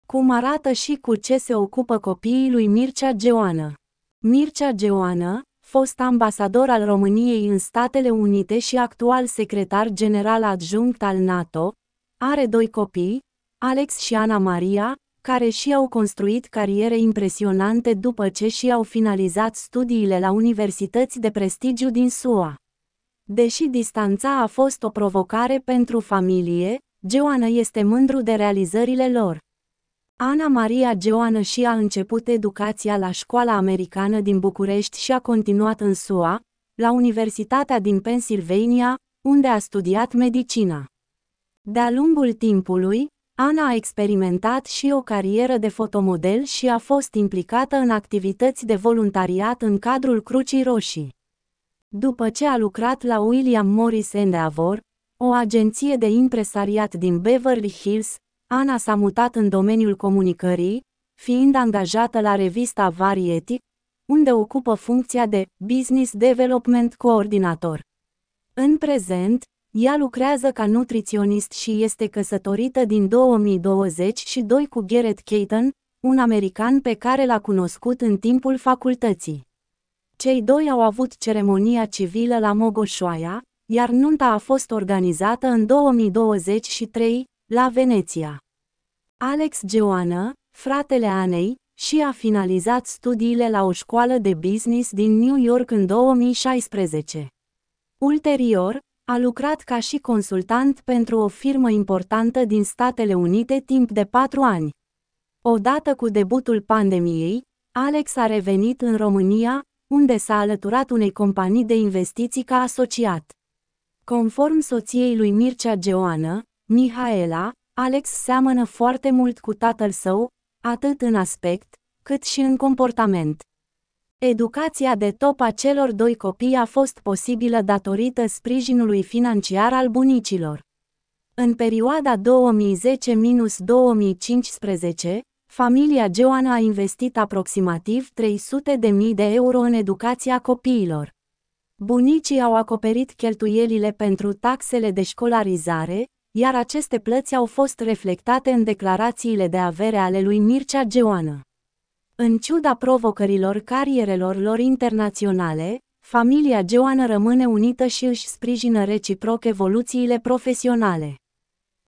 Cum arată și cu ce se ocupă copiii lui Mircea Geoană. Mircea Geoană, fost ambasador al României în Statele Unite și actual secretar general adjunct al NATO, are 2 copii, Alex și Ana Maria, care și-au construit cariere impresionante după ce și-au finalizat studiile la universități de prestigiu din SUA. Deși distanța a fost o provocare pentru familie, Geoană este mândru de realizările lor. Ana Maria Geoană și-a început educația la Școala Americană din București și a continuat în SUA, la Universitatea din Pennsylvania, unde a studiat medicina. De-a lungul timpului, Ana a experimentat și o carieră de fotomodel și a fost implicată în activități de voluntariat în cadrul Crucii Roșii. După ce a lucrat la William Morris Endeavor, o agenție de impresariat din Beverly Hills, Ana s-a mutat în domeniul comunicării, fiind angajată la revista Variety, unde ocupă funcția de Business Development Coordinator. În prezent, ea lucrează ca nutriționist și este căsătorită din 2022 cu Garrett Caton, un american pe care l-a cunoscut în timpul facultății. Cei doi au avut ceremonia civilă la Mogoșoaia, iar nunta a fost organizată în 2023, la Veneția. Alex Geoană, fratele Anei, și-a finalizat studiile la o școală de business din New York în 2016. Ulterior, a lucrat ca și consultant pentru o firmă importantă din Statele Unite timp de 4 ani. Odată cu debutul pandemiei, Alex a revenit în România, unde s-a alăturat unei companii de investiții ca asociat. Conform soției lui Mircea Geoană, Mihaela, Alex seamănă foarte mult cu tatăl său, atât în aspect, cât și în comportament. Educația de top a celor 2 copii a fost posibilă datorită sprijinului financiar al bunicilor. În perioada 2010-2015, familia Geoană a investit aproximativ 300.000 de euro în educația copiilor. Bunicii au acoperit cheltuielile pentru taxele de școlarizare, iar aceste plăți au fost reflectate în declarațiile de avere ale lui Mircea Geoană. În ciuda provocărilor carierelor lor internaționale, familia Geoană rămâne unită și își sprijină reciproc evoluțiile profesionale.